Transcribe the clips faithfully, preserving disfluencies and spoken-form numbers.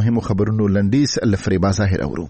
مهمو خبرونو لنډیز لفریبا ظاهر اورو.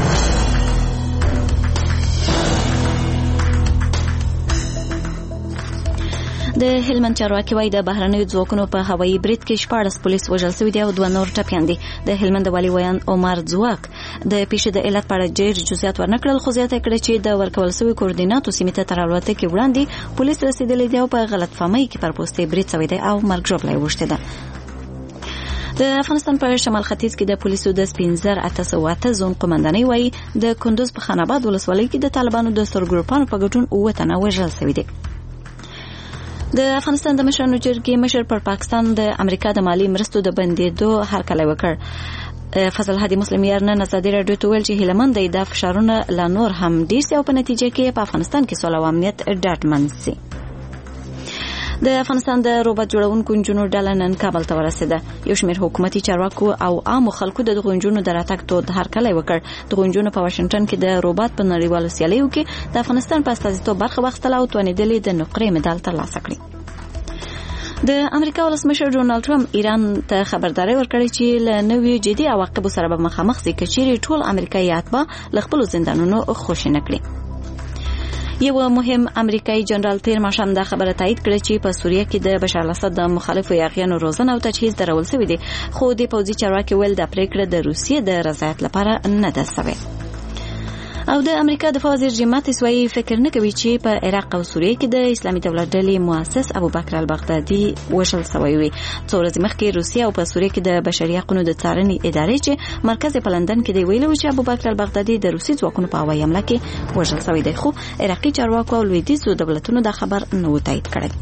د هلمند چارواکي وايي د بهرنیو ځواکونو په هوایي برید کې شپاړس پولیس وژل شوي دي او دوه نور ټپیان دي. د هلمند والي ویان عمر ځواک د پیښې د علت په اړه ډېر جزئیات ورنکړل، خو زیاته کړه چې د ورکول شوي کوردیناتو سیمې ته تر الوتکې وړاندې پولیس رسیدلي دي او په غلط فهمۍ کې پر پوستې برید شوی دی او مرګ ژوبله یې اوښتې ده. د افغانستان په شمال ختیځ کې د پولیسو د سپین زر اته سوه اته زون قومندانۍ وايي د کندوز په خان آباد ولسوالۍ کې د طالبانو د ستر ګروپانو په ګډون اووه تنه وژل شوي دي. د افغانستان د مشرانو جرګې مشر پر پاکستان د امریکا د مالی مرستو د بندېدو هرکلی وکړ. فضل هادي مسلم یار نن ازادي راډیو ته ویل چې هیله مند دی د فشارونه لا نور هم ډېر سي او په نتیجه کې په افغانستان کې سوله او امنیت ډاډمن سي. د افغانستان د روباټ جوړونکو نجونو ډله نن کابل ته ورسېده. یو شمېر حکومتي چارواکو او عامو خلکو د دغو نجونو د راتګ تود هرکلی وکړ. دغو نجونو په واشنګټن کې د روباټ په نړیوالو سیالیو کې د افغانستان په استازیتوب برخه واخیستله او توانېدلې د نقرې مډال ترلاسه کړي. د امریکا ولسمشر ډونالډ ټرمپ ایران ته خبرداری ورکړی چې له نویو جدي عواقبو سره به مخامخ شي که چیرې ټول امریکایي اتباع له خپلو زندانونو خوشي نه کړي. یو مهم امریکایي جنرال تیر ماښام دا خبره تایید کړه چې په سوریه کې د بشار الاسد د مخالفو یاغیانو روزنه او تجهیز درول شوی دی، خو د پوځي چارواکي ویل دا پریکړه د روسیې د رضایت لپاره نه ده شوې. او د امریکا دفاع وزیر جیم ماتیس وايي فکر نه کوي چې په عراق او سوریه کې د اسلامي دولت ډلې مؤسس ابوبکر البغدادي وژل شوی وي. څو ورځې مخکې روسیه او په سوریه کې د بشري حقوقو د څارنې ادارې چې مرکز په لندن کې دی ویلي چې ابوبکر البغدادي د روسي ځواکونو په هوایي حمله کې وژل شوی دی، خو عراقي چارواکو او لویدیځو دولتونو دا خبر نه و تایید کړی.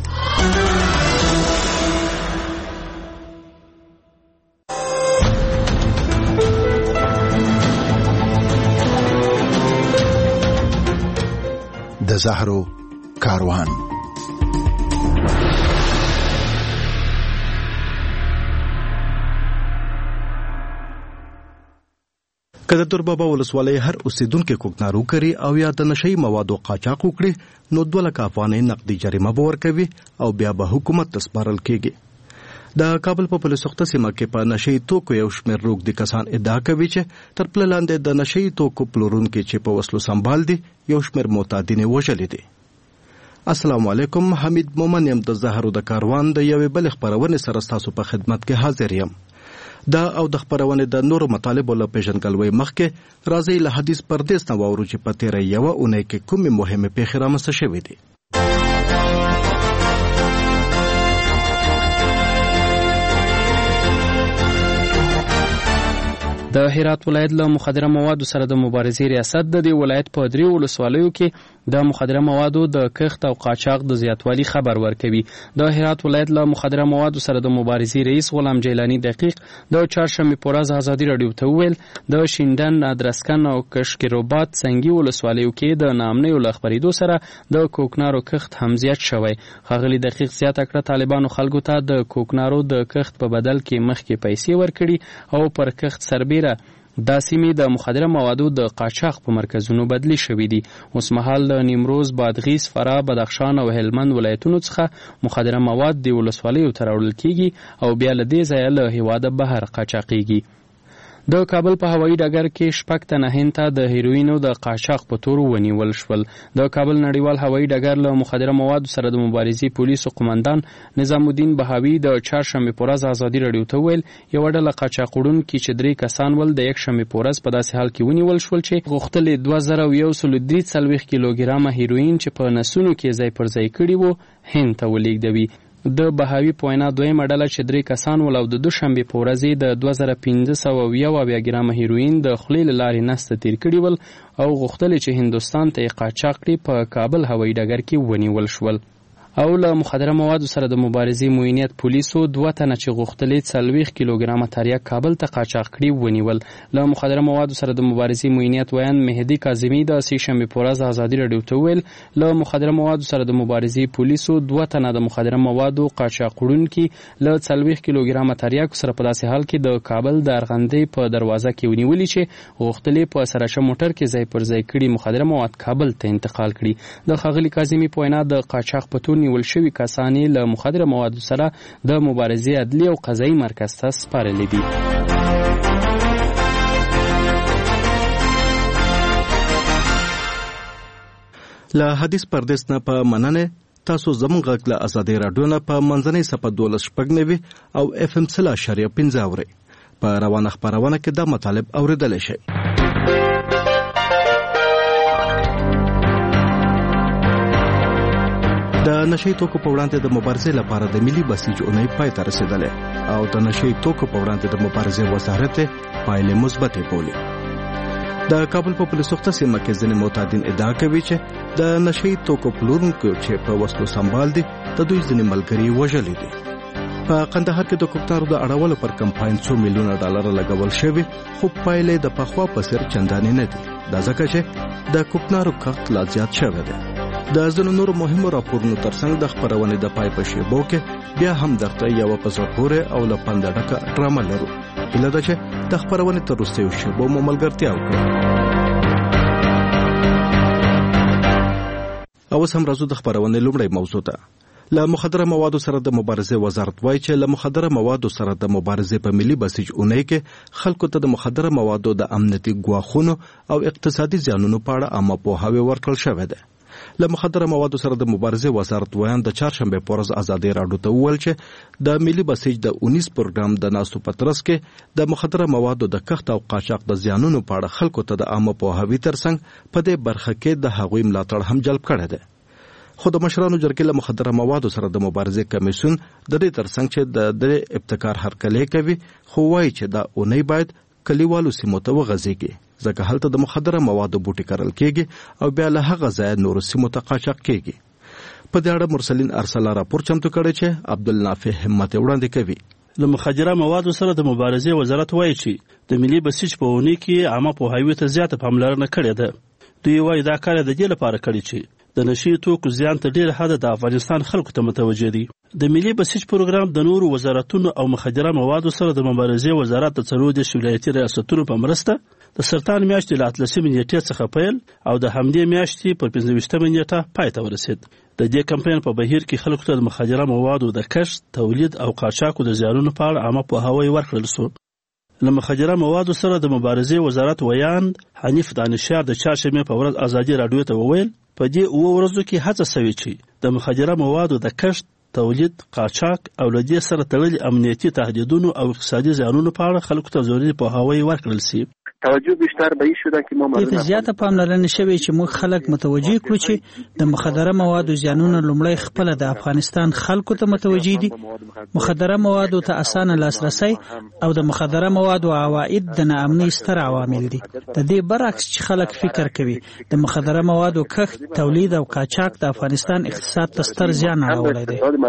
د زهرو کاروان. که د توربابا ولسوالۍ هر اوسیدونکو کوکنارو کوي او یا د نشئی موادو قاچاق وکړي نو دوه لکه افغانۍ نقدي جریمه به ورکوي او بیا به حکومت ته سپارل کیږي. د کابل په پولیسوخته سیمه کې په نشئی توکو یو شمېر روږدي کسان ادعا کوي چې تر پله لاندې د نشئی توکو پلورونکي چې په وسلو سنبال دي یو شمېر معتادین یې وژلي دي. السلام علیکم، حمید مومن یم د زهرو د کاروان د یوې بلې خپرونې سره ستاسو په خدمت کې حاضر یم. دا او د خپرونې د نورو مطالبو له پیژندګلوۍ مخکې راځئ له حدیث پردیس نه واورو چې په تېره یوه اونۍ کې کومې مهمې پیښې رامنځته شوې دي. د هرات ولایت له مخدره موادو سره د مبارزې ریاست د دې ولایت په درې ولسوالیو کې د مخدره موادو د کښت او قاچاق د زیاتوالي خبر ورکوي. د هرات ولایت له مخدره موادو سره د مبارزې رئیس غلام جیلانی دقیق د چهارشنبې په ورځ ازادي راډیو ته وویل د شینډن، ادرسکن او کشکروبات سنگي ولسوالیو کې د ناامنیو له خپرېدو سره د کوکنارو کښت هم زیات شوی. ښاغلي دقیق زیاته کړه طالبانو خلکو ته د کوکنارو د کښت په بدل کې مخکې پیسې ورکړي او پر کښت سربیره دا سیمې د مخدره موادو د قاچاق په مرکزونو بدلی شوې دي. اوس مهال د نیمروز، بادغیس، فراه، بدخشان او هلمند ولایتونو څخه مخدره مواد د ولسوالیو ته راوړل کیږي او بیا له دې ځایه له هیواده بهر قاچاقیږي. د کابل په هوایي ډګر کې شپږ تنه هند ته د هیروینو د قاچاق په تور ونیول شول. د کابل نړیوال هوایي ډګر له مخدره موادو سره د مبارزې پولیسو قومندان نظام الدین بهاوي د چهارشنبې په ورځ ازادي راډیو ته ویل یوه ډله قاچاق وړونکي چې درې کسان ول د یکشنبې په ورځ په داسې حال کې ونیول شول چې غوښتل دوه زره یو سل درې څلوېښت کیلوګرامه هیروین چې په نسونو کې ځای پر ځای کړي وو هند ته ولېږدوي. د بهاوي په وینا دویمه ډله چې درې کسان ول او د دوشنبې په ورځ د دوه زره پنځه سوه یو اویا ګرامه هیروین د خولې له لارې نسته تیر کړي ول او غوښتل چې هندوستان ته یې قاچاق کړي په کابل هوایي ډګر کې ونیول شول. او له مخدره موادو سره د مبارزې موینیت پولیسو دوه تنه چې غوښتلې څلوېښت کیلوګرامه تریاک کابل ته قاچاق کړي ونیول. له مخدره موادو سره د مبارزې موینیت ویان مهدي کاظمي د سې شنبې په ورځ ازادي راډیو ته ویل له مخدره موادو سره د مبارزې پولیسو دوه تنه د مخدره موادو قاچاق وړونکي له څلوېښت کیلوګرامه تریاکو سره په داسې حال کې د کابل د ارغندې په دروازه کې ونیولي چې غوښتلې په سراشه موټر کې ځای پر ځای کړي مخدره مواد کابل ته انتقال کړي. د ښاغلي کاظمي په وینا د قاچاق په تور نیول شوي کسانې له مخدره موادو سره د مبارزې عدلي او قضایي مرکز ته سپارلي دي. له حدیث پردیس نه په مننه تاسو زموږ غږ له ازادي راډیو نه په منځنۍ صفحه دولس شپږ نوي او اف ام سل اشاریه پنځه اورئ. په روانه خپرونه کې دا مطالب اوریدلی شئ. د نشي توکو په وړاندې د مبارزې لپاره د ملي بسیج اونۍ پای ته رسیدلې او د نشي توکو په وړاندې د مبارزې وزارت پایلې مثبتې بولي. د کابل په پولیس سخته سیمه کې ځینې معتادین ادعا کوي چې د نشي توکو پلورونکو چې په وسلو سمبال دي د دوی ځینې ملګري وژلي دي. په قندهار کې د کوکنارو د اړولو پر کمپاین څو میلیونه ډالر لګول شوی خو پایلې د پخوا په څیر چندانې نه دي. دا ځکه چې د کوکنارو کښت لا زیات شوی دی. د ځینو نورو مهمو راپورونو ترڅنګ د خپرونې د پای په شیبو کې بیا هم درته یوه په زړه پورې او له پنده ډکه ډرامه لرو. هیله ده چې د خپرونې تر وروستیو شیبو مو ملګرتیا وکړي. اوس هم راځو د خپرونې لومړۍ موضوع ته. له مخدره موادو سره د مبارزې وزارت وایي چې له مخدره موادو سره د مبارزې په ملي بسیج اونۍ کې خلکو ته د مخدره موادو د امنیتي ګواښونو او اقتصادي زیانونو په اړه عامه پوهاوی ورکړل شوی دی. له مخدره موادو سره د مبارزې وزارت ویان د چهارشنبه په ورځ ازادي راډیو ته وویل چې د ملي بسیج د اونیس پروګرام د ناستو په ترڅ کې د مخدره موادو د کښت او قاچاق د زیانونو په اړه خلکو ته د عامه پوهاوی ترڅنګ په دې برخه کې د هغوی ملاتړ هم جلب کړی دی. خو د مشرانو جرګې له مخدره موادو سره د مبارزې کمیسیون د دې ترڅنګ چې د دې ابتکار هرکلی کوي خو وایي چې دا اونۍ باید کلیوالو سیمو ته وغځېږي ځکه هلته د مخدره موادو بوټي کرل کېږي او بیا له هغه ځایه نورو سیمو ته قاچاق کېږي. په دې اړه مرسلین ارسلا راپور چمتو کړی چې عبدالنافع همت وړاندې کوي. له مخدره موادو سره د مبارزې وزارت وایي چې د ملي بسیج په اونۍ کې عامه پوهاوي ته زیاته پاملرنه کړې ده. دوی وایي دا کار د دې لپاره کړی چې د نشي توکو زیان ته ډېر حد د افغانستان خلکو ته متوجه دي. د ملي بسیج پروګرام د نورو وزارتونو او مخدره موادو سره د مبارزې وزارت د څلور دېرش ولایتي ریاستونو په مرسته د سرطان میاشتې له اتلسمې نیټې څخه پیل او د همدې میاشتې پر پنځه ویشتمه نیټه پای ته ورسېد. د دې کمپاین په بهیر کې خلکو ته د مخدره موادو د کښت، تولید او قاچاقو د زیانونو په اړه عامه پوهاوی ورکړل شو. له مخدره موادو سره د مبارزې وزارت ویان حنیف دانشیار د چهارشنبې په ورځ ازادي راډیو ته وویل په دې اوه ورځو کې هڅه سوې چې د مخدره موادو د کښت، تولید، قاچاق او له دې سره تړلي امنیتي تهدیدونو او اقتصادي زیانونو په اړه خلکو ته ضروري پوهاوی ورکړل شي. توجه بیشتر به این شده که ما مردم زیاته پاملرنه شوی چې موږ خلک متوجه کړو چې د مخدره موادو زیانونه لومړی خپل د افغانستان خلکو ته متوجه دي. مخدره موادو ته اسانه لاسرسي او د مخدره موادو عواید د ناامنۍ ستر عوامل دي. د دې برعکس چې خلک فکر کوي د مخدره موادو کښت، تولید او قاچاق د افغانستان اقتصاد ته ستر زیان اړولی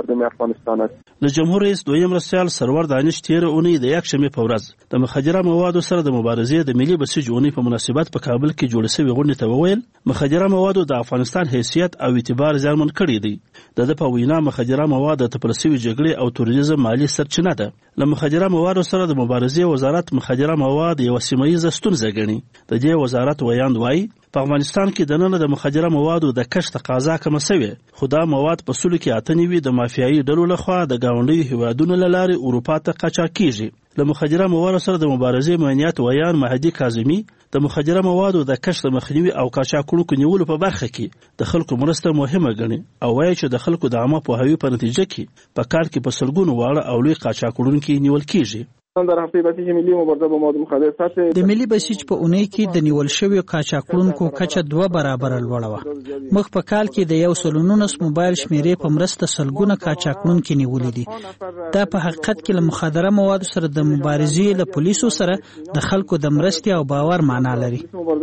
دی. د جمهور رئیس دویم مرستیال سرور دانش تیره اونۍ د یکشنبې په ورځ د مخدره موادو سره د مبارزې د ملي بسیج اونۍ په مناسبت په کابل کې جوړه شوې غونډې ته وویل مخدره موادو د افغانستان حیثیت او اعتبار زیانمن کړی دی. د ده په وینا مخدره مواد د تپل شوي جګړې او توریزم مالي سرچینه ده. له مخدره موادو سره د مبارزې وزارت مخدره مواد یوه سیمه ییزه ستونزه ګڼي. د دې وزارت ویاند وایي په افغانستان کې دننه د مخدره موادو د کښت تقاضا کمه شوې خو دا مواد په سلو کې اته نوي د مافیایي ډلو لخوا د ګاونډیو هیوادونو له لارې اروپا ته قاچاق کیږي. له مخدره موادو سره د مبارزې معینیت ویان مهدي کاظمي د مخدره موادو د کښت مخنیوي او قاچاق وړونکو نیولو په برخه کې د خلکو مرسته مهمه ګڼي او وایي چې د خلکو د عامه پوهاوي په نتیجه کې په کال کې په سلګونو واړه او لوی قاچاق وړونکي نیول کیږي. در هفته بسیج ملی مبارزه با مواد مخدر سطح د ملي بسیج په اونۍ کې د نیول شویو قاچاقونکو کچه دوه برابره لوړه وه. مخ په کال کې د یو سل نولس موبایل شمیرې په مرسته سلګونه قاچاقونکي نیولي دي. دا په حقیقت کې له مخدره موادو سره د مبارزې له پولیسو سره د خلکو د مرستې او باور معنا لري.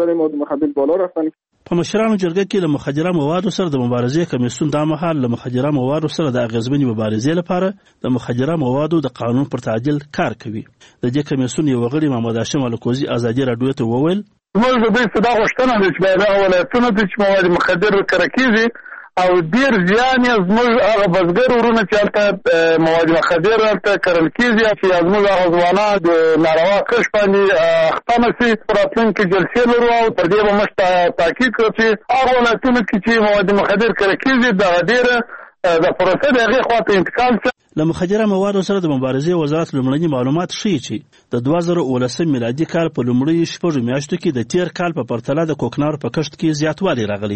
په مشرانو جرګه کې له مخدره موادو سره د مبارزې کمیسیون دا مهال له مخدره موادو سره د اغیزمنې مبارزې لپاره د مخدره موادو د قانون پر تعدیل کار کوي. د دې کمیسیون یو غړي محمد هاشم الکوزي ازادي راډیو ته وویل موږ د دې صدا غوښتنه ده چې باید هغه ولایتونه چې مواد مخدر کره کیږي او ډیر زیان یې زموږ هغه بزګر ورونه چې هلته مواد مخدر هلته کرل کیږي چې زموږ هغه ځوانان د ناروا کښت باندې اخته نه شي. په راتلونکي جلسې لرو او تر دې به موږ تاکید کړو چې هغه ولایتونه کې چې مواد مخدر کره کیږي دغه ډېره د پروسې د هغې خواته انتقال شي. له مخدره موادو سره د مبارزې وزارت لومړني معلومات ښیي چې د دوه زره اوولسم میلادي کال په لومړیو شپږو میاشتو کې د تیر کال په پرتله د کوکنارو په کښت کې زیاتوالی راغلی دی.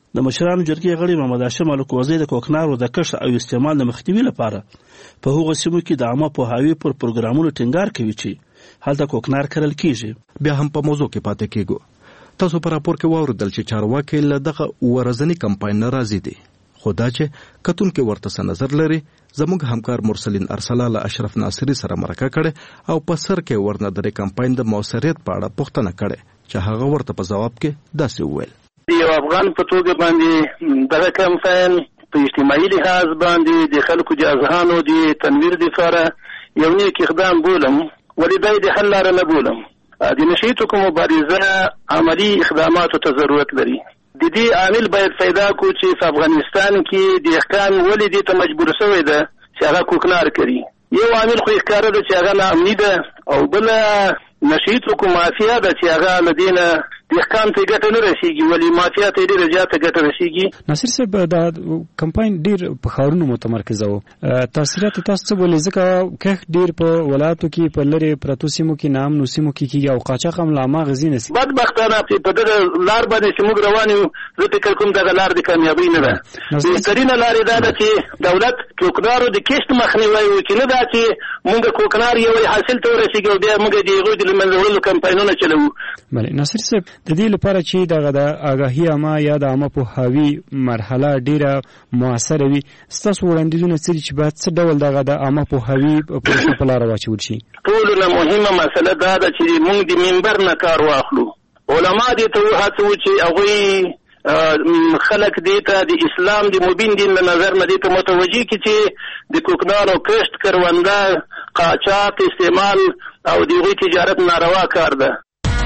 د مشرانو جرګې غړي محمد هاشم الکوزی د کوکنارو د کښت او استعمال د مخنیوي لپاره په هغو سیمو کې د عامه پوهاوي پر پروګرامونو ټینګار کوي چې هلته کوکنار کرل کیږي. بیا هم په موضوع کې پاتې کیږو. تاسو په راپور کې واوریدل چې چارواکي له دغه ورځنی کمپاین نه راضي دي، خو دا چې کتونکو ورته څه نظر لري زموږ همکار مرسلین ارسلا له اشرف ناصری سره مرکه کړې او په سر کې ورنه د کمپاین د موثریت په اړه پوښتنه کړې چې هغه ورته په جواب کې داسې وویل: یو افغان په توګه باندې دغه کمپاین په اجتماعي لحاظ باندې د خلکو د اذهانو د تنویر لپاره یو نیک اقدام بولم، ولې دا د حل لاره نه بولم. د نشي توکو مبارزه عملی اقداماتو ته ضرورت لري. د دې عامل باید پیدا کو چې په افغانستان کې دهقان ولې دې ته مجبور شوی ده چې هغه کوکنار کوي. یو عامل خو ښکاره ده چې هغه ناامني ده او بل نشي توکو مافیا ده چې هغه له دې نه دهقان ته ګټه نه رسیږي، ولې مافیا ته ډېره زیاته ګټه رسیږي. ناصر صاحب دا کمپاین ډېر په ښارونو متمرکز و، تاثیرات تاسو څه بولئ؟ ځکه کښت ډېر په ولایتو کې په لرې پرتو سیمو کې ناامنو سیمو کې کېږي او قاچاق هم له هماغه ځای نه سي. بدبختانه په دغه لار باندې چې موږ روان یو، زه فکر کوم دغه لار د کامیابۍ نه ده. بهترینه لار یې دا ده چې دولت کوکنارو د کښت مخنیوی وکړي، نه دا چې موږ کوکنار یو حاصل ته ورسېږي او بیا موږ د هغوی د له منځه وړلو کمپاینونه چلوو. بله ناصر صاحب، د دې لپاره چې دغه د آګاهي عامه یا د عامه پوهاوي مرحله ډیره موثره وي، ستاسو وړاندیزونه څه دي چې باید څه ډول دغه د عامه پوهاوي پروسه په لاره واچول شي؟ ټولو نه مهمه مسله دا ده چې موږ د منبر نه کار واخلو. علما دې ته وهڅوو چې هغوی خلک دې ته د اسلام د مبین دین له نظر نه دې ته متوجه کړي چې د کوکنارو کښت، کرونده، قاچاق استعمال او د هغوی تجارت ناروا کار ده.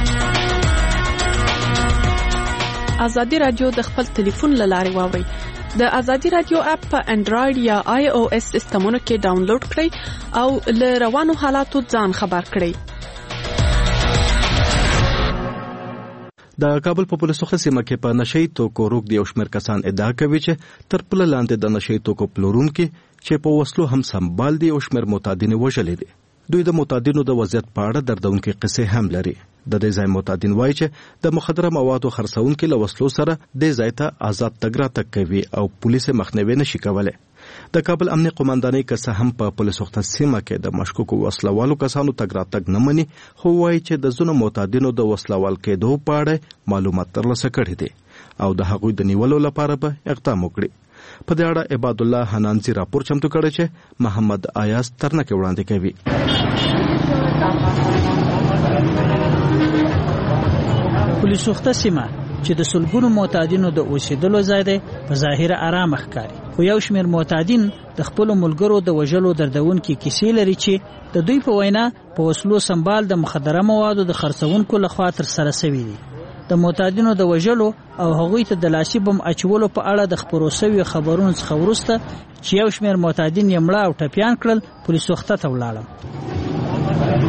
ازادي رادیو د خپل ټلیفون له لارې واورئ. د ازادي رادیو اپ په انډراید یا آی او اس سیسټمونو کې ډاونلوډ کړئ او له روانو حالاتو ځان خبر کړئ. د کابل په پولیسو سیمه کې په نشئی توکو روغ یو شمېر کسان ادعا کوي چې تر پله لاندې د نشئی توکو پلورونکي چې په وسلو هم سمبال دي او شمېر معتادین وژلي دي. دوی د معتادینو د وضعیت په اړه دردونکې قصې هم لري. د دې ځای معتادین وایي چې د مخدره موادو خرڅونکي له وسلو سره دې ځای ته آزاد تګ راتګ کوي او پولیس مخنیوي نشي کولی. د کابل امنیه قومندانۍ که څه هم په پولیسو سیمه کې د مشکوکو وسلوالو کسانو تګ راتګ نه مني، خو وایي چې د ځینو معتادینو د وسلوال کېدو په اړه معلومات ترلاسه کړي دي او د هغوی د نیولو لپاره به اقدام وکړي. په دې اړه عباد الله حنانزي راپور چمتو کړی چې محمد آیاز ترنکه وړاندې کوي. پولیسوخته سیمه چې د سلګونو معتادینو د اوسېدلو ځای دی په ظاهر آرام ښکاري، خو یو شمېر معتادین د خپلو ملګرو د وژلو دردونکې کیسې لري چې د دوی په وینا په وسلو سمبال د مخدره موادو د خرڅونکو لخوا ترسره شوي دي. د معتادینو د وژلو او هغوی ته د لاسي بم اچولو په اړه د خپرو شویو خبرونو څخه وروسته چې یو شمېر معتادین یې مړه او ټپیان کړل، پولیسوخته ته ولاړم.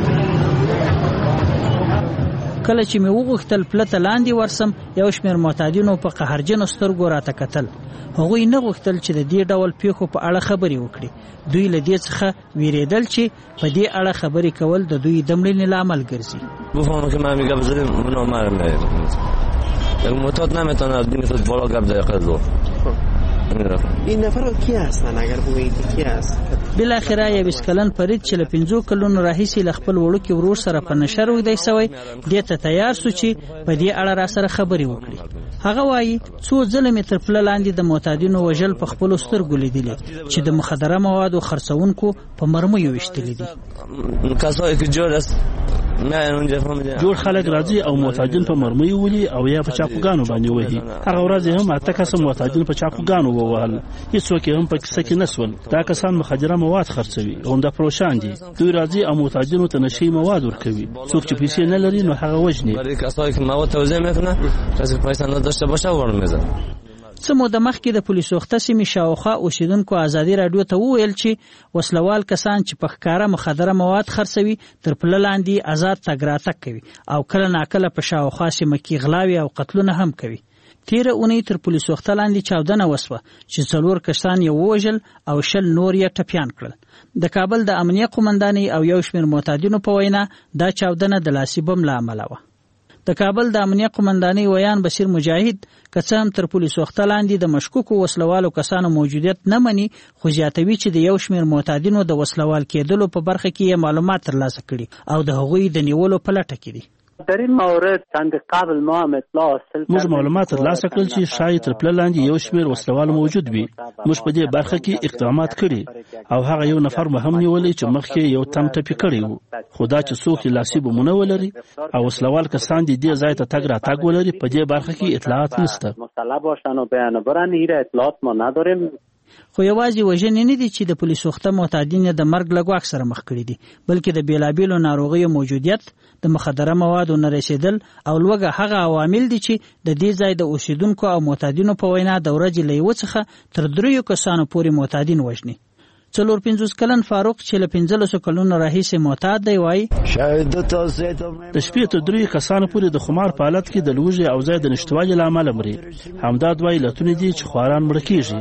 کله چې مې وغوښتل پلته لاندې ورسم، یو شمېر معتادینو په قهرجنو سترګو راته کتل. هغوی نه غوښتل چې د دې ډول پیښو په اړه خبرې وکړي. دوی له دې څخه ویریدل چې په دې اړه خبرې کول د دوی د مړینې لامل ګرځي. بفهمم که من میگم بذاریم اونا مرمه یک معتاد نمیتونه از دین خود بالا گپ دقیقه این نفر کی هستن اگر بگویید کی هست؟ بالاخره یو اسکلن فرید چې له پنځو کلونو راهیسې له خپل وړوکي ورور سره په نشر ویدی سوی، دې ته تیار سو چې په دې اړه را سره خبرې وکړي. هغه وایي څو ځله مې تر پله لاندې د معتادینو وژل په خپلو سترګو لیدلي چې د مخدره موادو خرڅونکو په مرمیو ویشتلي دي. جوړ خلک راځي او معتادین په مرمیو ولي او یا په چاقوګانو باندې وهي. هغه ورځ هم اته کسه معتادین په چاقوګانو ووهل، هیڅوک هم په کیسه کې نسول. دا کسان مخدره مواد خرڅوي، غونډه پروشان دي. دوی راځي او معتادینو ته نشي مواد ورکوي. څوک چې پیسې نه لري نو هغه وژني. برای کسایی که مواد توزیع میکنه، کسی که پیسې نداشته باشه ورمیزه. څه موده مخکې د پولیسوخته سیمې شاوخوا اوسیدونکو ازادي راډیو ته وویل چې وسلوال کسان چې په ښکاره مخدره مواد خرڅوي تر پله لاندې آزاد تګ راتګ کوي او کله ناکله په شاوخوا سیمه کې غلاوې او قتلونه هم کوي. تیره اونۍ تر پولیسوخته لاندې چاودنه وسوه چې څلور کسان یې ووژل او شل نور یې ټپیان کړل. د کابل د امنیه قومندانۍ او یو شمېر معتادینو په وینا دا چاودنه د لاسي بم له امله وه. د کابل د امنیه قومندانۍ ویان بشیر مجاهد که هم تر پولیسو وخته لاندې د مشکوکو وسلوالو کسانو موجودیت نه مني، خو زیاتوي چې د یو شمېر معتادینو د وسلوال کېدلو په برخه کې معلومات ترلاسه کړي او د هغوی د نیولو په لټه کې دي. در این مورد چند قبل ما هم اطلاع حاصل موږ معلومات ترلاسه کړل چې شاید تر پله لاندې یو شمېر وسلوال موجود وي. موږ په دې برخه کې اقدامات کړي او هغه یو نفر مو هم نیولی چې مخکې یو تم ټپي کړی وو، خو دا چې څوک لاسي بمونه ولري او وسلوال کسان دې دې ځای ته تګ راتګ ولري، په دې برخه کې اطلاعات نشته. مسلح باشن و بیان برن ایره اطلاعات ما نداریم. خو یوازې وژنې نه دي چې د پولیسو وخته معتادین د مرګ له ګواښ سره مخ کړي دي، بلکې د بیلابیلو ناروغیو موجودیت، د مخدره موادو نه رسیدل او لوږه هغه عوامل دي چې د دې ځای د اوسیدونکو او معتادینو په وینا د ورځې له یوه څخه تر دریو کسانو پورې معتادین وژني. څلور پنځوس کلن فاروق چې له پنځلسو کلونو راهیسې معتاد دی وایي د شپې تر دریو کسانو پورې د خمار په حالت کې د لوږې او ځای د نشتوالي له امله مري. همدا دوه علتونه دي چې خواران مړه کېږي.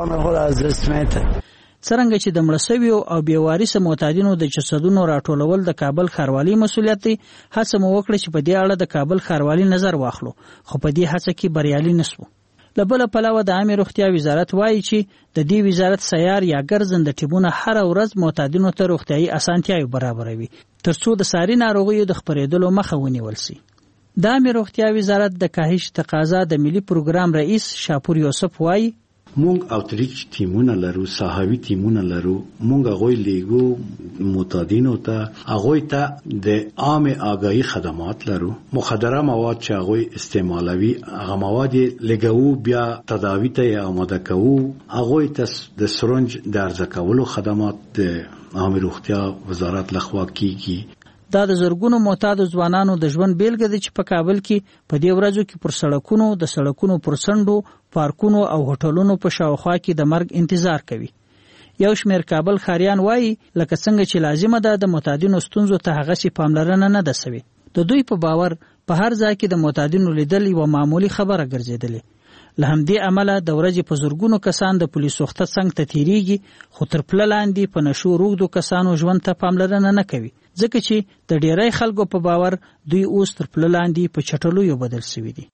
څرنګه چې د مړه سویو او بې وارثه معتادینو د جسدونو راټولول د کابل ښاروالۍ مسؤلیت دی، هڅه مو وکړه چې په دې اړه د کابل ښاروالۍ نظر واخلو، خو په دې هڅه کې بریالي نسو. له بله پلوه د عامې روغتیا وزارت وایي چې د دې وزارت سیار یا ګرځنده ټیمونه هره ورځ معتادینو ته روغتیایي اسانتیاوې برابروي ترڅو د ساري ناروغیو د خپرېدلو مخه ونیول سي. د عامې روغتیا وزارت د کاهش تقاضا د ملي پروګرام رئیس شاپور یوسف وایي مونږ اوتریچ ټیمونه لرو، صحاوي ټیمونه لرو. مونږ هغوی لیږو معتادینو ته، هغوی ته د عامه آگاهی خدمات لرو. مخدره مواد چې هغوی استعمالوي هغه مواد لګوو، بیا تداوی ته آماده کوو. هغوی ته د سرنج د عرضه کولو خدمات د عامه روغتیا وزارت لخوا کیږي. دا د زرګونو معتادو ځوانانو د ژوند بیلګه ده چې په کابل کې په دې ورځو کې پر سړکونو، د سړکونو پر څنډو، پارکونو او هوټلونو په شاوخوا کې د مرګ انتظار کوي. یو شمېر کابل ښاریان وایي لکه څنګه چې لازمه ده د معتادینو ستونزو ته هغسې پاملرنه نه ده سوې. د دوی په باور په هر ځای کې د معتادینو لیدل یوه معمولي خبره ګرځېدلې. له همدې امله د ورځې په زرګونو کسان د پولیسو وخته څنګ ته تیریږي، خو تر پله لاندې په نشو روږدو کسانو ژوند ته پاملرنه نه کوي، ځکه چې د ډیری خلکو په باور دوی اوس تر پله لاندې په چټلیو بدل شوي دي.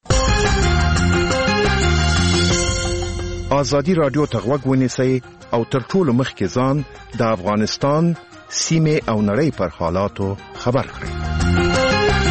ازادي راډیو ته غوږ ونیسئ او تر ټولو مخکې ځان د افغانستان سیمې او نړۍ پر حالاتو خبر کړئ.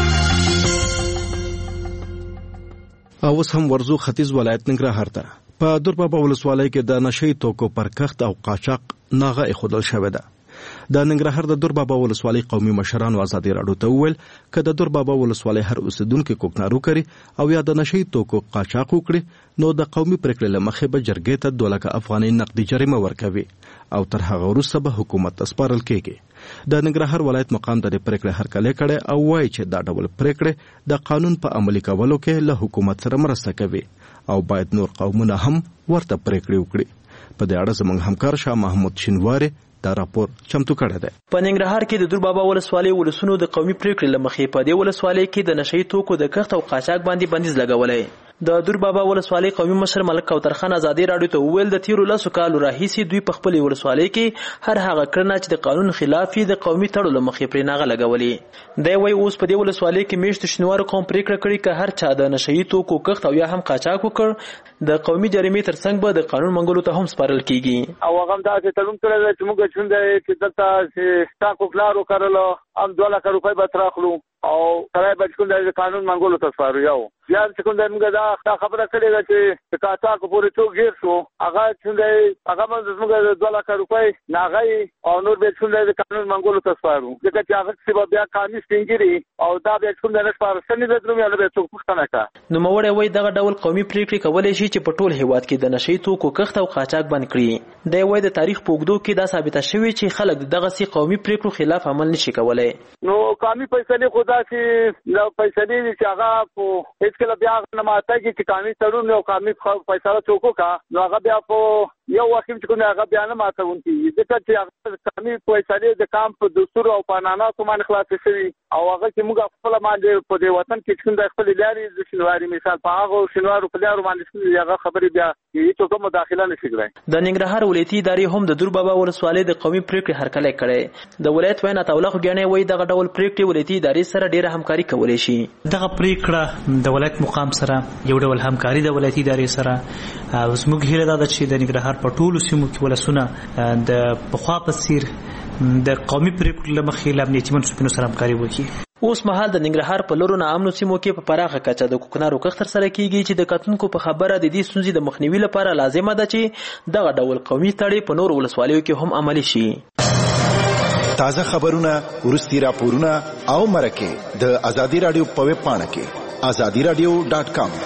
او اوس هم ورزو ختیځ ولایت ننګرهار ته په دربابا ولسوالۍ کې د نشئی توکو پر کښت او قاچاق ناغه ایښودل شوې ده. د ننګرهار د دربابا ولسوالۍ قومي مشرانو ازادي راډیو ته وویل که د دربابا ولسوالۍ هر اوسیدونکو کوکنارو کوي او یا د نشئی توکو قاچاق وکړي نو د قومي پریکړې له مخې به جرګې ته دوه لکه افغانۍ نقدي جریمه ورکوي او تر هغه وروسته به حکومت ته سپارل کیږي. د ننګرهار ولایت مقام د پریکړې هرکلی کړي او وایي چې دا ډول پریکړې د قانون په عملي کولو کې له حکومت سره مرسته کوي او باید نور قومونه هم ورته پریکړې وکړي. په دې اړه زموږ همکار شاه محمود شینواری دا راپور چمتو کړی دی. په ننګرهار کې د دربابا ولسوالۍ ولسونو د قومي پریکړې له مخې په دې ولسوالۍ کې د نشئی توکو د کښت او قاچاق باندې بندیز لګولی. د دربابا ولسوالۍ قومي مشر ملک کوثر خان ازادي راډیو ته وویل د تیرو لسو کالو راهیسې دوی په خپلې ولسوالۍ کې هر هغه کړنه چې د قانون خلاف وي د قومي تړو له مخې پرې ناغه لګولې. دی وایي اوس په دې ولسوالۍ کې میشتو شینوارو قوم پریکړه کړې که هر چا د نشئی توکو کښت او یا هم قاچاق وکړ د قومي جریمې تر څنګ به د قانون منګولو ته هم سپارل کیږي. او هغه هم داسې تړون کړی دی چې موږ چونده چې دلته چې ټاکو پلار وکړلو هم دوه لکه روپۍ به ترې اخلو او سړی به چې کوم دی د قانون منګولو ته سپارو. یو بیا چې کوم دی موږ دا خبره کړې ده چې د قاچاق پورې څوک ګیر شو هغه چې دی هغه به زموږ د دوه لکه روپۍ ناغی او نور به چې کوم دی د قانون منګولو ته سپارو، ځکه چې هغه کښې به بیا قانوني سپینګیري او دا بیا چې کوم دی نه سپارښتنې به درومي هله به څوک پوښتنه کړه. نوموړی وایي دغه ډول قومي پریکړې کولی شي چې په ټول هېواد کې د نشئی توکو کښت او قاچاق بند کړي. دی وایي د تاریخ په اوږدو کې دا ثابته شوې چې خلک د دغسې قومي پریکړو خلاف عمل نشي کولی. نو قومي فیصلې خو داسې د فیصلې دي چې هغه په هېڅکله بیا هغه نه ماتېږي چې قانوني تړون او قانوني فیصله څوک وکړه نو هغه بیا په یو وخت چې کوم هغه بیان ماتونکي ځکه چې هغه قانوني فیصلې د کام په دستور او قانوناتو باندې خلاص شوي او هغه چې موږ خپل باندې په دې وطن کې څنګه خپل لاري د شنواري مثال په هغه شنوارو په لارو باندې هغه خبرې بیا هیڅ کوم مداخله نشي کړای. د ننګرهار ولایتي ادارې هم د دور بابا ولسوالۍ د قومي پریکړې هرکلی کړی. د ولایت وینا توله خوګیانې وایي دغه ډول پریکړې ولایتي ادارې سره ډیره همکاري کولی شي. دغه پریکړه د ولایت مقام سره یو ډول همکاري د ولایتي ادارې سره اوس موږ هیله ده چې د ننګرهار په ټولو سیمو کې ولسونه د پخوا په څیر د قومي پریکړو له مخې له امنیتي منصوبینو سره همکاري وکړي. اوس مهال د ننګرهار په لورو ناامنو سیمو کې په پراخه کچه د کوکنارو کښت ترسره کیږي چې د کتونکو په خبره د دې ستونزې د مخنیوي لپاره لازمه ده چې دغه ډول قومي تړې په نورو ولسوالیو کې هم عملي شي. تازه خبرونه، ورستي راپورونه او مرکه د ازادي رادیو په ویب پاڼه کې ازادي رادیو ډاټ کام.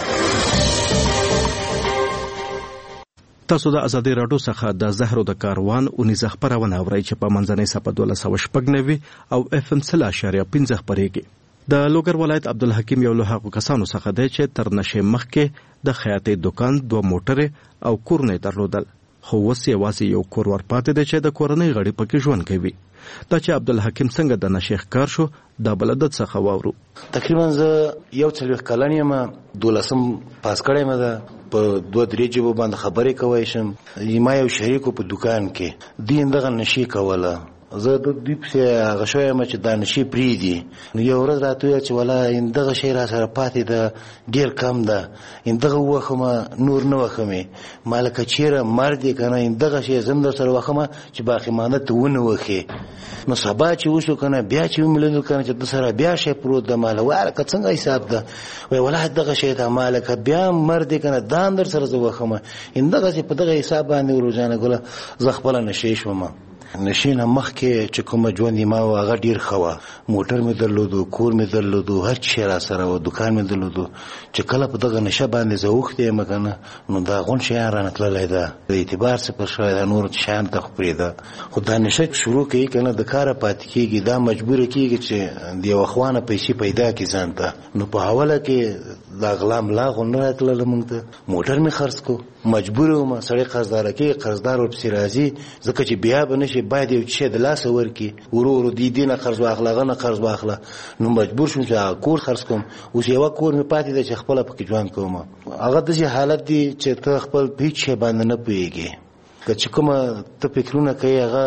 تاسو د ازادي رادیو څخه د زهرو د کاروان اونیزه خبرونه اورئ چې په منځنۍ سپه دوله سوه شپږ نوي او اف ام سل اشاریه پنځه خبرېږي. د لوګر ولایت عبدالحکیم یو له هغو کسانو څخه دی چې تر نشې مخکې د خیاطۍ دکان، دوه موټرې او کورونه درلودل، خو اوس یوازې یو کور ورپاتې دی چې د کورنۍ غړي پکې ژوند کوي. دا چې عبدالحکیم څنګه د نشې ښکار شو دا بلدت څخه واورو. تقریبا زه یو څلوېښت کلن یم، دولسم پاس کړی مې ده، په دوه درې ژبو باندې خبرې کولی شم. ما یو شریکو په دکان کې دوی همدغه نشې کوله، زه د دوی پسې هغه شوی یم چې دا نشې پرېږدي. نو یو ورځ راته وویل چې والا همدغه شی را سره پاتې ده، ډېر کم ده، همدغه ووښمه، نور نه وښمې. ما لکه چېرې مرګ دی که نه، همدغه شی زه هم در سره وښمه چې باقیمانه ته ونه وښې. نو سبا چې وشو که نه، بیا چې ومې که نه چې د سره بیا شی پروت ده، ما له وایه لکه څنګه حساب ده؟ وایي والله دغه شی ده. ما لکه بیا مرګ دی که نه، دا هم در سره زه وښمه. همدغسې په دغه حساب باندې روزانه ګله زه خپله نشې شوم. نشې نه مخکې چې کومه ژوند یې ما و هغه ډېر ښه وه. موټر مې درلودو، کور مې درلودو، هر شی را سره و، دکان مې درلودو. چې کله په دغه نشه باندې زه اوښتی یم که نه، نو دا غون شیان رانه تللی ده، د اعتبار صفر شوی ده، نور شیان ته خو پرېږده. خو دا نشه شروع کوي که نه، د کاره پاتې کېږي، دا مجبوره کېږي چې د یوه خوا نه پیسې پیدا کړي ځان ته. نو په حواله کې دا غلا ملا غو نه راتلله موږ ته. موټر مې خرڅ کړو، مجبور وم، سړی قرضداره کېږي، قرضدار ورپسې راځي، ځکه چې بیا به نه شي، باید یو شی د لاسه ورکړي، ورو ورو دې دې نه قرض واخله، هغه نه قرض واخله. نو مجبور شوم چې هغه کور خرڅ کړم. اوس یوه کور مې پاتې دی چې خپله پکې ژوند کوم. هغه داسې حالت دی چې ته خپل په هېڅ شی باندې نه پوهېږې، که چې کومه ته فکرونه کوي هغه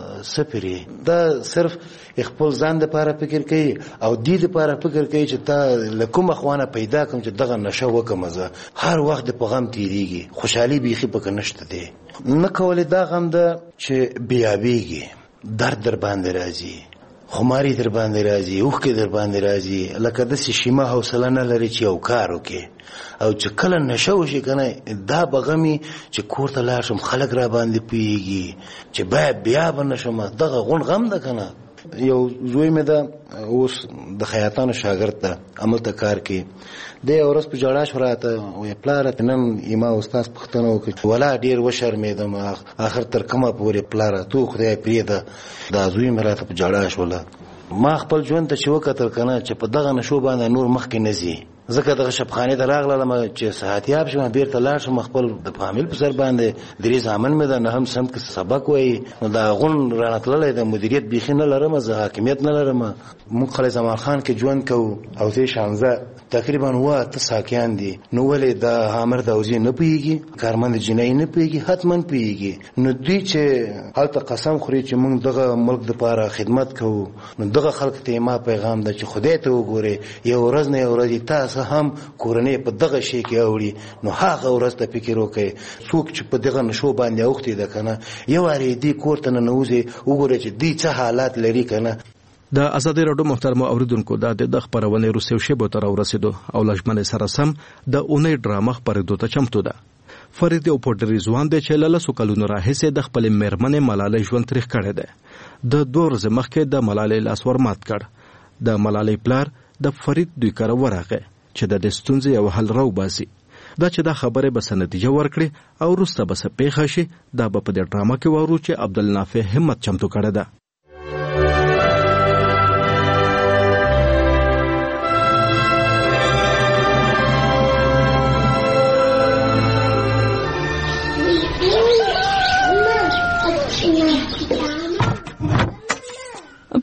صفر یې. دا صرف خپل ځان دپاره فکر کوي او دې دپاره فکر کوي چې تا له کومه خوانه پیدا کړم چې دغه نشه وکړم. زه هر وخت د په غم تېرېږي، خوشحالي بیخي پکې نشته دی. نه کولی دا غم ده چې بیابېږي، درد در باندې راځي، خماري در باندې راځي، اوښکې در باندې راځي، لکه داسې شیمه حوصله نه لري چې یو کار وکړي. او چې کله نشه وشي که نه، دا به غمي چې کور ته لاړ شم، خلک را باندې پوهېږي چې باید بیا به نه شم. دغه غون غم ده که نه. یو زوی مې ده، اوس د خیاطانو شاګرد ده، هملته کار کوي. دی یو ورځ په ژړا شو راته، وایي پلاره نن یما استاد پوښتنه وکړه، ولا ډېر وشرمېدم، آخر تر کومه پورې پلاره تو خدای پرېږده. دا زوی مې راته په ژړا شوله. ما خپل ژوند ته چې وکتل که نه، چې په دغه نشو باندې نور مخکې نه ځي. ځکه دغه شبخانې ته راغلم چې صحتیاب شم، بیرته لاړ شم، خپل د فامیل په سر باندې درې زامن مې ده، نهم صنف کې سبق وایي. نو دا غون رانه تللی د مدیریت بیخي نه لرم، زه حاکمیت نه لرم. موږ خلای زمان خان کې ژوند کوو او زه شانزه تقریبا اووه اته ساقیان دي. نو ولې دا حامر داوزي نه پوهېږي، کارمند جنایي نه پوهېږي؟ حتما پوهېږي. نو دوی چې هلته قسم خوري چې موږ دغه ملک دپاره خدمت کوو، نو دغه خلک ته ما پیغام ده چې خدای ته وګورئ، یو ورځ نه یو ورځ تاسو هم کورنۍ په دغه شی کې اوړي. نو هغه ورځ ته فکر وکړئ، څوک چې په دغه نشو باندې اوښتې ده که نه، یو وارې دې کور ته ننوځئ، وګورئ چې دوی څه حالات لري که نه. د ازادي راډیو محترمو اوریدونکو، دا د خبرونې روسیو شیبو ته راورسېدو او له ژمنې سره سم د اونۍ ډرامه خپرېدو ته چمتو ده. فرید یو پوډري ځوان دی چې له لسو کلونو راهیسې د خپلې مېرمنې ملالۍ ژوند تریخ کړی دی. د دوه ورځې مخکې د ملالۍ لاس ورمات کړ. د ملالۍ پلار د فرید دوی کره ورغی چې د دې ستونزې یو حل راوباسي. دا چې دا خبره به څه نتیجه ورکړي او وروسته به څه پیښه شي، دا به په دې ډرامه کې واورو چې عبدالنافع همت چمتو کړې ده.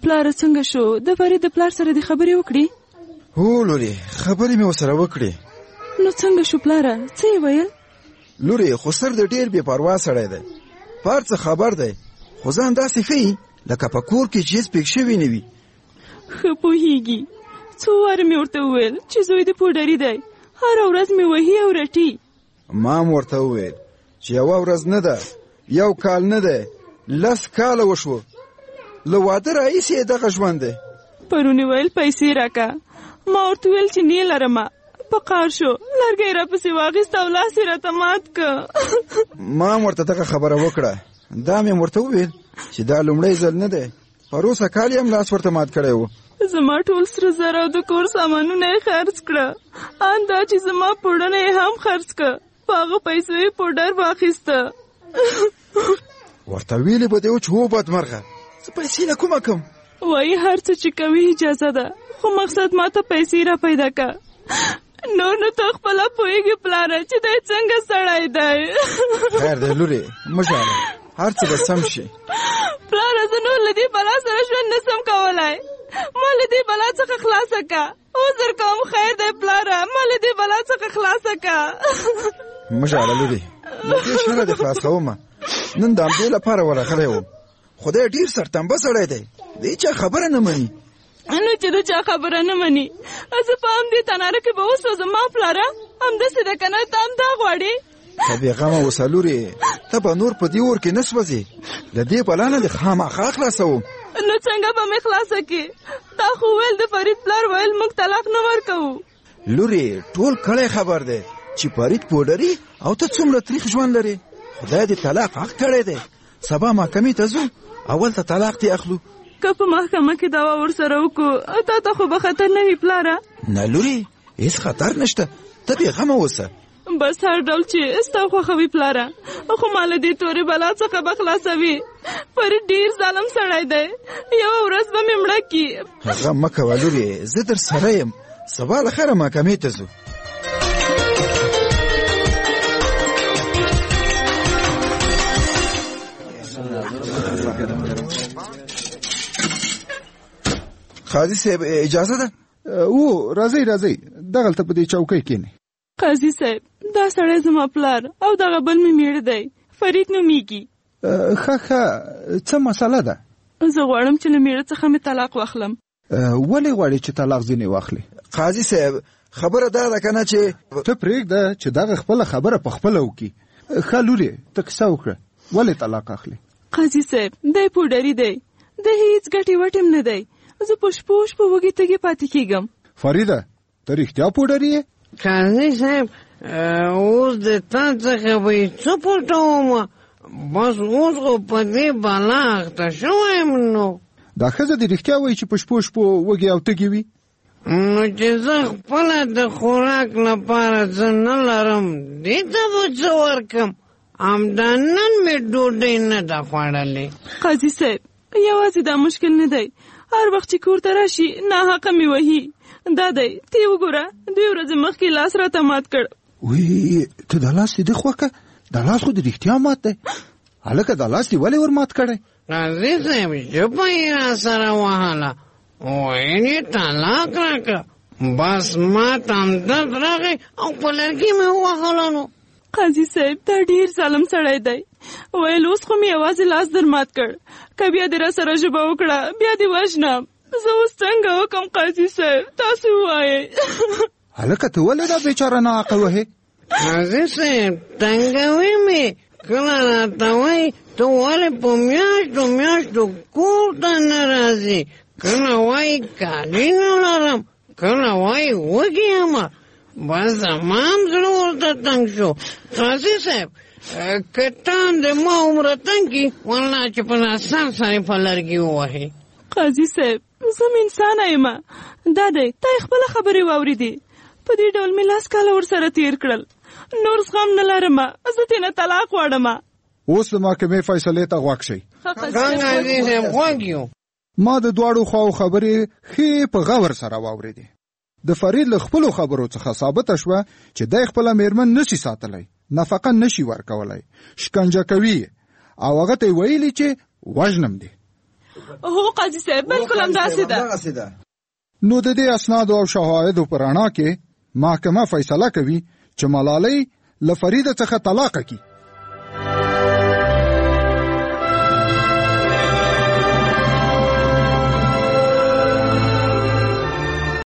پلار څنګه شو؟ د فرید د پلار سره د خبرې وکړې؟ هو لوري، خبرې مې وسره وکړې. نو څنګه شو پلاره؟ څه یې ویل؟ لوري خو سر د ډېر بې پروا سړی دی، پار څه خبر دی، خو ځان داسې ښیي لکه په کور کې چې هېڅ پېښ شوي نه وي. ښه پوهېږي. څو واره مې ورته وویل چې زوی د پوډري دی، هره ورځ مې وهي او رټي. ما هم ورته وویل چې یوه ورځ نه ده، یو کال نه دی، لس کاله وشو. له واده راهیسې یې دغه ژوند دی. پرون یې ویل پیسې راکه، ما ورته ویل چې نه لرمه. په قار شو، لرګی راپسې واخیست او لاس یې راته مات که. ما هم ورته دغه خبره وکړه. دا مې ورته وویل چې دا لومړی ځل نه دی، پروسه کال یې هم لاس ورته مات کړی و. زما ټول سره زر او د کور سامانونه یې خرڅ کړه، ان دا چې زما پوډنه یې هم خرڅ کړه. په هغه پیسو یې پوډر واخیسته. ورته ویلې به دې و چې هو بدمرغه، زه پیسې له کومه کم؟ وایي هر څه چې کوي اجازه ده، خو مقصد ما ته پیسې را پیدا که. نور نو ته خپله پوهېږي پلاره چې دی څنګه سړی دی. خیر دی لورې، مه ژاړه، هر څه به سم شي. پلاره زه نور له دې بلا سره ژوند نسم کولی، ما له دې بلا څخه خلاصه که. عذر کوم، خیر دی پلاره، ما له دې بلا څخه خلاصه که. مه ژاړه لورې، له دې شره دې خلاصومه. نن د همدې لپاره ورغلی وم. خدای ډېر سرتنبه سړی دی، د هېچا خبره نه مني. نو چې د چا خبره نه مني، زه په همدې تناره کې به وسوځم. ما پلاره همداسې ده که نه؟ ته هم دا غواړې؟ ته بېغمه اوسه لورې، ته به نور په دې اور کې نه سوځې. له دې بلا نه دې خامخا خلاصوم. نو څنګه به مې خلاصه کړې؟ تا خو ویل د فرید پلار ویل موږ طلاق نه ورکوو. لورې ټول کلی خبر دی چې فرید پوډري او ته څومره تریخ ژوند لرې. خدای دې طلاق حق کړی دی. سبا محکمې ته ځو، اول ته طلاق دې اخلو. که په محکمه کې دعوا ورسره وکړو، تا ته خو به خطر نه وي پلاره؟ نه لورې، هېڅ خطر نشته، ته بېغمه اوسه. بس هر ډول چې ستا خوښوي پلاره، خو ما له دې تورې بلا څخه به خلاصوي. فرید ډېر ظالم سړی دی، یوه ورځ به مې مړه کړي. هغه مه کوه لورې، زه در سره یم. سبا له خیره محکمې ته ځو. قاضي صاحب اجازه ده؟ او راځئ راځئ، دغلته په دې چوکۍ کښېنئ. قاضي صاحب دا سړی زما پلار او دغه بل مې میړه دی، فرید نومیږي. ښه ښه، څه مسله ده؟ زه غواړم چې له میړه څخه مې طلاق واخلم. ولې غواړې چې طلاق ځینې واخلې؟ قاضي صاحب خبره دا ده که نه چې ته پرېږده چې دغه خپله خبره په خپله وکړي. ښه لورې، ته کیسه وکړه، ولې طلاق اخلې؟ قاضي صاحب دی پوډري دی، د هېڅ ګټې وټې هم نه دی. زه په شپو شپو وږې تږې پاتې کېږم. فریده ته رښتیا پوډري یې؟ قاضي صاحب اوس د تا څخه به یې څه پټومه؟ بس اوس خو په دې بلا اخته شوی یم. نو دا ښځه دې رښتیا وایي چې په شپو شپو وږې او تږې وي؟ نو چې زه خپله د خوراک لپاره څه نه لرم، دې ته به څه ورکم؟ همدا نن مې ډوډۍ نه ده خوړلې. قاضي صاحب یوازې دا مشکل نه دی، هر وخت چې کور ته راشي ناحقه مې وهي. دا دی ته وګوره، دوی ورځې مخکې لاس راته مات کړ. وی ته دا لاس دې خوکه، دا لاس خو دې رښتیا مات دی. هلکه دا لاس دې ولې ور مات کړی؟ قاضي صاحب ژبه یې راسره وهله، ویل یې طلاق راکړه. بس ما ته همدرد راغی او په لرګي مې ووهله. نو قاضي صاحب دا ډېر ظالم سړی دی، ویل اوس خو مې یوازې لاس در مات کړ، که بیا دې را سره ژبه وکړه بیا دې وژنم. زه اوس څنګه وکړم قاضي صاحب، تاسو ووایئ. هلکه ته ولې دا بیچاره ناحقه وهې؟ قاضي صاحب تنګوي مې، کله راته وایي ته ولې په میاشتو میاشتو کور ته نه راځې، کله وایي کالي نه لرم، کله وایي وږې یم. بس زما هم زړه ورته تنګ شو. قاضي صاحب که ته هم د ما عمره تنګ کړي، والله چې په ناسم سره په لرګي ووهې. قاضي صاحب زه م انسانه یم، دا دی تا یې خپله خبرې واورېدې. په دې ډول مې لاس کاله ورسره تېر کړل، نور زغم نه لرم، زه ترې نه طلاق غواړم. اوس د محکمې فیصلې ته غوږ شئ. قاضي صاحب غوږ یو. ما د دواړو خواو خبرې ښې په غور سره واورېدې. د فرید له خپلو خبرو څخه ثابته شوه چې دی خپله میرمن نشي ساتلی، نفقه نشي ورکولی، شکنجه کوي او هغه ته یې ویلي چې وژنم دی. هو قاضي صاحب بالکل همداسې ده. نو د دې اسناد او شواهدو په رڼا کې محکمه فیصله کوي چې ملالۍ له فرید څخه طلاق کړي.